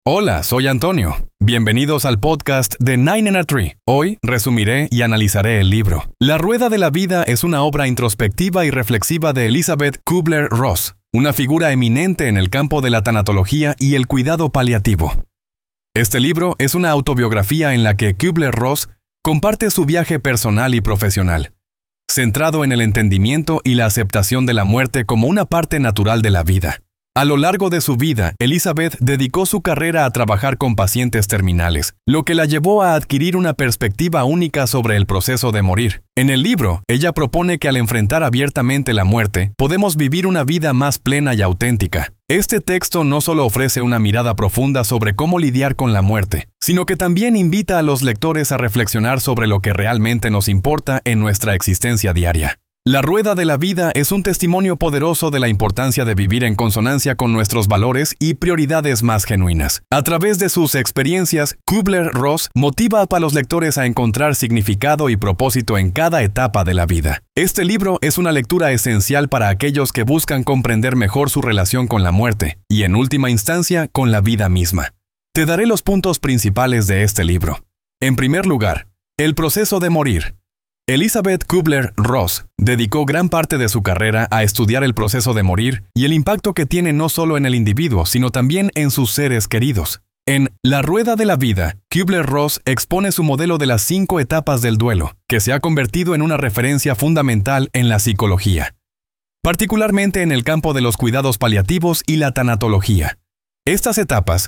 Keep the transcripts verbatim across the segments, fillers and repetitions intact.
Hola, soy Antonio. Bienvenidos al podcast de Nine and a Tree. Hoy resumiré y analizaré el libro. La Rueda de la Vida es una obra introspectiva y reflexiva de Elizabeth Kubler-Ross, una figura eminente en el campo de la tanatología y el cuidado paliativo. Este libro es una autobiografía en la que Kubler-Ross comparte su viaje personal y profesional, centrado en el entendimiento y la aceptación de la muerte como una parte natural de la vida. A lo largo de su vida, Elizabeth dedicó su carrera a trabajar con pacientes terminales, lo que la llevó a adquirir una perspectiva única sobre el proceso de morir. En el libro, ella propone que al enfrentar abiertamente la muerte, podemos vivir una vida más plena y auténtica. Este texto no solo ofrece una mirada profunda sobre cómo lidiar con la muerte, sino que también invita a los lectores a reflexionar sobre lo que realmente nos importa en nuestra existencia diaria. La Rueda de la Vida es un testimonio poderoso de la importancia de vivir en consonancia con nuestros valores y prioridades más genuinas. A través de sus experiencias, Kubler-Ross motiva a los lectores a encontrar significado y propósito en cada etapa de la vida. Este libro es una lectura esencial para aquellos que buscan comprender mejor su relación con la muerte y, en última instancia, con la vida misma. Te daré los puntos principales de este libro. En primer lugar, el proceso de morir. Elizabeth Kubler-Ross dedicó gran parte de su carrera a estudiar el proceso de morir y el impacto que tiene no solo en el individuo, sino también en sus seres queridos. En La Rueda de la Vida, Kubler-Ross expone su modelo de las cinco etapas del duelo, que se ha convertido en una referencia fundamental en la psicología, particularmente en el campo de los cuidados paliativos y la tanatología. Estas etapas,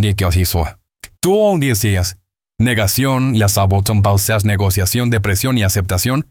negación, la pausas, negociación, depresión y aceptación,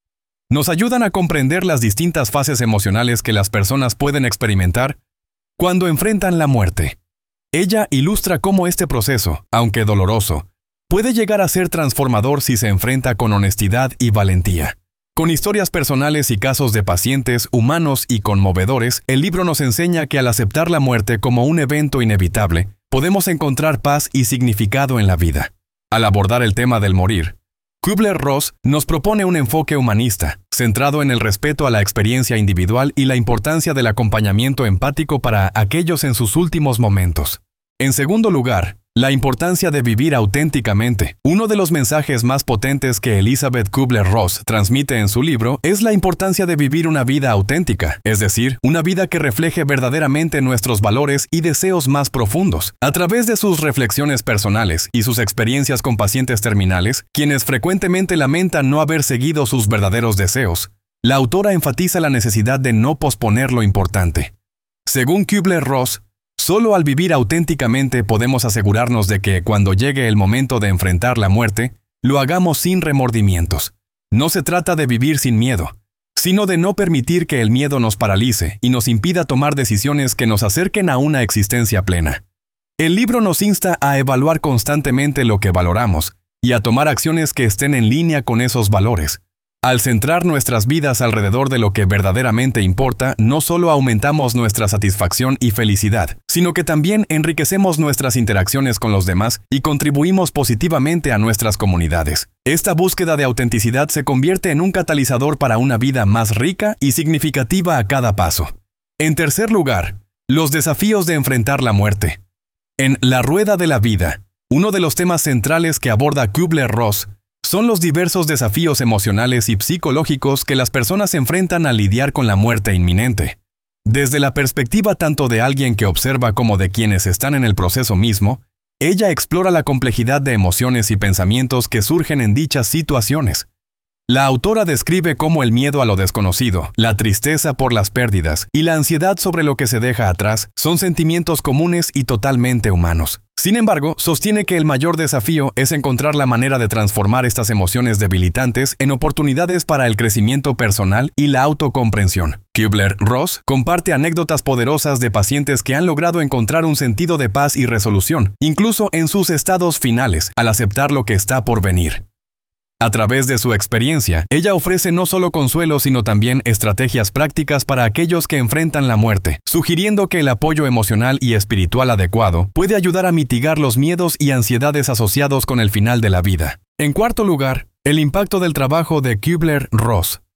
nos ayudan a comprender las distintas fases emocionales que las personas pueden experimentar cuando enfrentan la muerte. Ella ilustra cómo este proceso, aunque doloroso, puede llegar a ser transformador si se enfrenta con honestidad y valentía. Con historias personales y casos de pacientes humanos y conmovedores, el libro nos enseña que al aceptar la muerte como un evento inevitable, podemos encontrar paz y significado en la vida. Al abordar el tema del morir, Kubler-Ross nos propone un enfoque humanista, centrado en el respeto a la experiencia individual y la importancia del acompañamiento empático para aquellos en sus últimos momentos. En segundo lugar, la importancia de vivir auténticamente. Uno de los mensajes más potentes que Elizabeth Kubler-Ross transmite en su libro es la importancia de vivir una vida auténtica, es decir, una vida que refleje verdaderamente nuestros valores y deseos más profundos. A través de sus reflexiones personales y sus experiencias con pacientes terminales, quienes frecuentemente lamentan no haber seguido sus verdaderos deseos, la autora enfatiza la necesidad de no posponer lo importante. Según Kubler-Ross, solo al vivir auténticamente podemos asegurarnos de que, cuando llegue el momento de enfrentar la muerte, lo hagamos sin remordimientos. No se trata de vivir sin miedo, sino de no permitir que el miedo nos paralice y nos impida tomar decisiones que nos acerquen a una existencia plena. El libro nos insta a evaluar constantemente lo que valoramos y a tomar acciones que estén en línea con esos valores. Al centrar nuestras vidas alrededor de lo que verdaderamente importa, no solo aumentamos nuestra satisfacción y felicidad, sino que también enriquecemos nuestras interacciones con los demás y contribuimos positivamente a nuestras comunidades. Esta búsqueda de autenticidad se convierte en un catalizador para una vida más rica y significativa a cada paso. En tercer lugar, los desafíos de enfrentar la muerte. En La Rueda de la Vida, uno de los temas centrales que aborda Kubler-Ross son los diversos desafíos emocionales y psicológicos que las personas enfrentan al lidiar con la muerte inminente. Desde la perspectiva tanto de alguien que observa como de quienes están en el proceso mismo, ella explora la complejidad de emociones y pensamientos que surgen en dichas situaciones. La autora describe cómo el miedo a lo desconocido, la tristeza por las pérdidas y la ansiedad sobre lo que se deja atrás son sentimientos comunes y totalmente humanos. Sin embargo, sostiene que el mayor desafío es encontrar la manera de transformar estas emociones debilitantes en oportunidades para el crecimiento personal y la autocomprensión. Kubler-Ross comparte anécdotas poderosas de pacientes que han logrado encontrar un sentido de paz y resolución, incluso en sus estados finales, al aceptar lo que está por venir. A través de su experiencia, ella ofrece no solo consuelo, sino también estrategias prácticas para aquellos que enfrentan la muerte, sugiriendo que el apoyo emocional y espiritual adecuado puede ayudar a mitigar los miedos y ansiedades asociados con el final de la vida. En cuarto lugar, el impacto del trabajo de Kubler-Ross.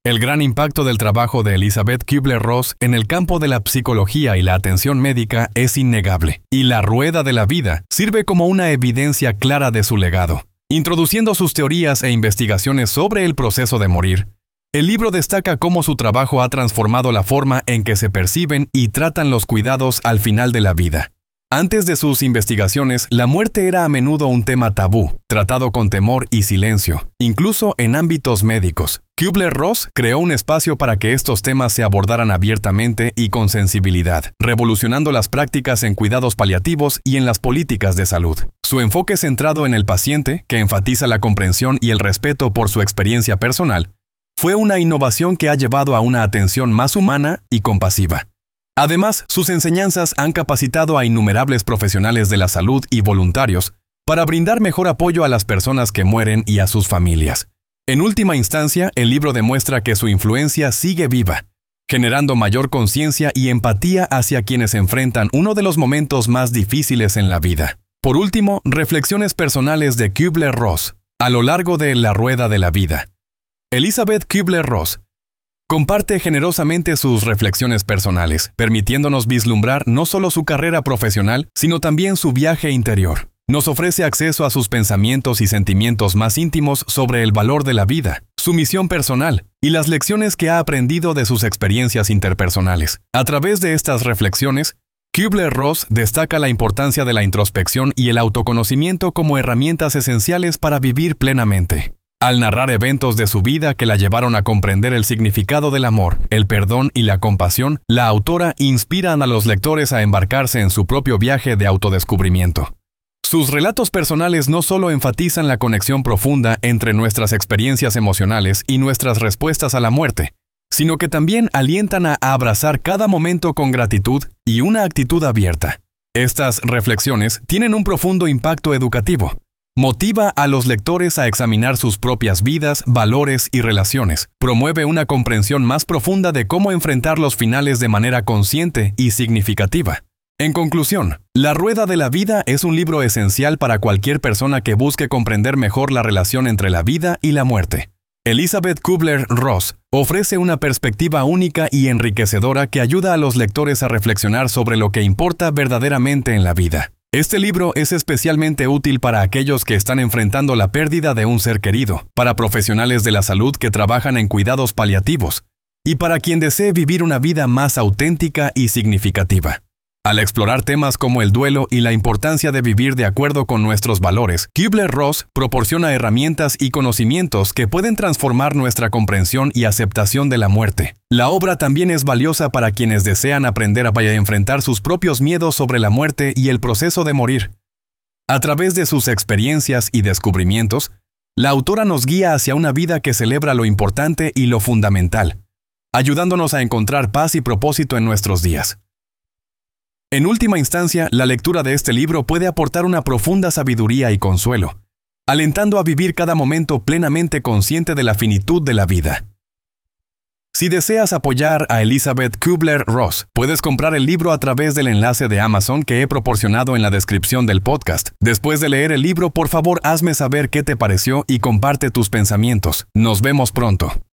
El gran impacto del trabajo de Elizabeth Kubler-Ross en el campo de la psicología y la atención médica es innegable, y La Rueda de la Vida sirve como una evidencia clara de su legado. Introduciendo sus teorías e investigaciones sobre el proceso de morir, el libro destaca cómo su trabajo ha transformado la forma en que se perciben y tratan los cuidados al final de la vida. Antes de sus investigaciones, la muerte era a menudo un tema tabú, tratado con temor y silencio, incluso en ámbitos médicos. Kubler-Ross creó un espacio para que estos temas se abordaran abiertamente y con sensibilidad, revolucionando las prácticas en cuidados paliativos y en las políticas de salud. Su enfoque centrado en el paciente, que enfatiza la comprensión y el respeto por su experiencia personal, fue una innovación que ha llevado a una atención más humana y compasiva. Además, sus enseñanzas han capacitado a innumerables profesionales de la salud y voluntarios para brindar mejor apoyo a las personas que mueren y a sus familias. En última instancia, el libro demuestra que su influencia sigue viva, generando mayor conciencia y empatía hacia quienes enfrentan uno de los momentos más difíciles en la vida. Por último, reflexiones personales de Kubler-Ross a lo largo de La Rueda de la Vida. Elizabeth Kubler-Ross comparte generosamente sus reflexiones personales, permitiéndonos vislumbrar no solo su carrera profesional, sino también su viaje interior. Nos ofrece acceso a sus pensamientos y sentimientos más íntimos sobre el valor de la vida, su misión personal y las lecciones que ha aprendido de sus experiencias interpersonales. A través de estas reflexiones, Kubler-Ross destaca la importancia de la introspección y el autoconocimiento como herramientas esenciales para vivir plenamente. Al narrar eventos de su vida que la llevaron a comprender el significado del amor, el perdón y la compasión, la autora inspira a los lectores a embarcarse en su propio viaje de autodescubrimiento. Sus relatos personales no solo enfatizan la conexión profunda entre nuestras experiencias emocionales y nuestras respuestas a la muerte, sino que también alientan a abrazar cada momento con gratitud y una actitud abierta. Estas reflexiones tienen un profundo impacto educativo. Motiva a los lectores a examinar sus propias vidas, valores y relaciones. Promueve una comprensión más profunda de cómo enfrentar los finales de manera consciente y significativa. En conclusión, La Rueda de la Vida es un libro esencial para cualquier persona que busque comprender mejor la relación entre la vida y la muerte. Elizabeth Kubler-Ross ofrece una perspectiva única y enriquecedora que ayuda a los lectores a reflexionar sobre lo que importa verdaderamente en la vida. Este libro es especialmente útil para aquellos que están enfrentando la pérdida de un ser querido, para profesionales de la salud que trabajan en cuidados paliativos, y para quien desee vivir una vida más auténtica y significativa. Al explorar temas como el duelo y la importancia de vivir de acuerdo con nuestros valores, Kubler-Ross proporciona herramientas y conocimientos que pueden transformar nuestra comprensión y aceptación de la muerte. La obra también es valiosa para quienes desean aprender a enfrentar sus propios miedos sobre la muerte y el proceso de morir. A través de sus experiencias y descubrimientos, la autora nos guía hacia una vida que celebra lo importante y lo fundamental, ayudándonos a encontrar paz y propósito en nuestros días. En última instancia, la lectura de este libro puede aportar una profunda sabiduría y consuelo, alentando a vivir cada momento plenamente consciente de la finitud de la vida. Si deseas apoyar a Elizabeth Kubler-Ross, puedes comprar el libro a través del enlace de Amazon que he proporcionado en la descripción del podcast. Después de leer el libro, por favor, hazme saber qué te pareció y comparte tus pensamientos. Nos vemos pronto.